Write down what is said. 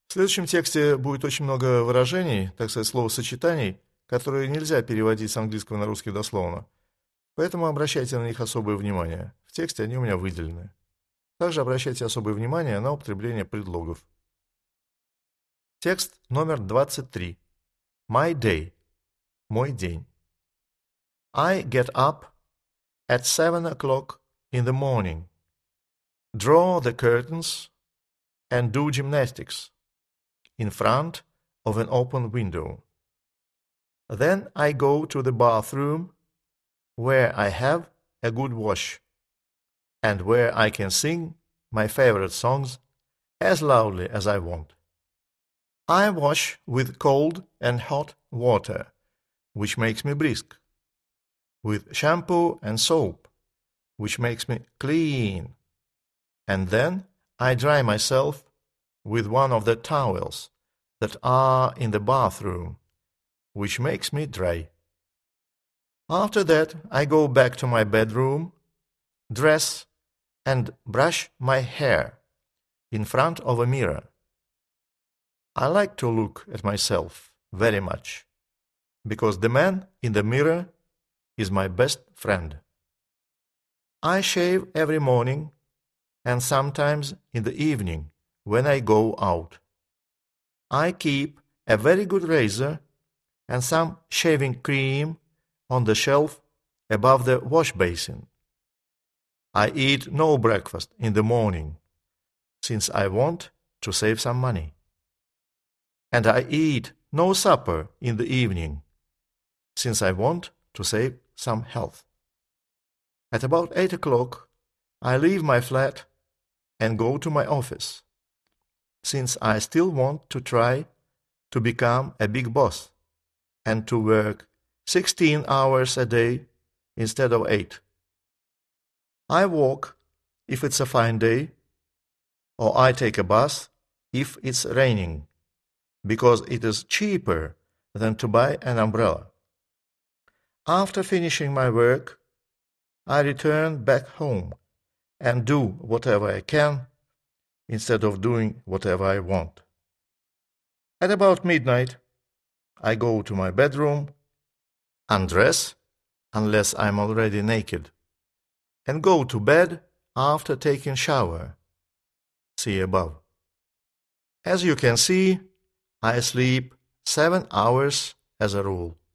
В следующем тексте будет очень много выражений, так сказать, словосочетаний, которые нельзя переводить с английского на русский дословно. Поэтому обращайте на них особое внимание. В тексте они у меня выделены. Также обращайте особое внимание на употребление предлогов. Текст номер 23. My day. Мой день. I get up at 7 o'clock in the morning, draw the curtains and do gymnastics in front of an open window. Then I go to the bathroom where I have a good wash and where I can sing my favorite songs as loudly as I want. I wash with cold and hot water, which makes me brisk, with shampoo and soap, which makes me clean, and then I dry myself with one of the towels that are in the bathroom, which makes me dry. After that, I go back to my bedroom, dress, and brush my hair in front of a mirror. I like to look at myself very much, because the man in the mirror is my best friend. I shave every morning and sometimes in the evening when I go out. I keep a very good razor and some shaving cream on the shelf above the wash basin. I eat no breakfast in the morning, since I want to save some money. And I eat no supper in the evening, since I want to save some health. At about 8 o'clock, I leave my flat and go to my office, since I still want to try to become a big boss and to work 16 hours a day instead of 8. I walk if it's a fine day, or I take a bus if it's raining, because it is cheaper than to buy an umbrella. After finishing my work, I return back home and do whatever I can instead of doing whatever I want. At about midnight, I go to my bedroom, undress, unless I'm already naked, and go to bed after taking shower. See above. As you can see, I sleep 7 hours as a rule.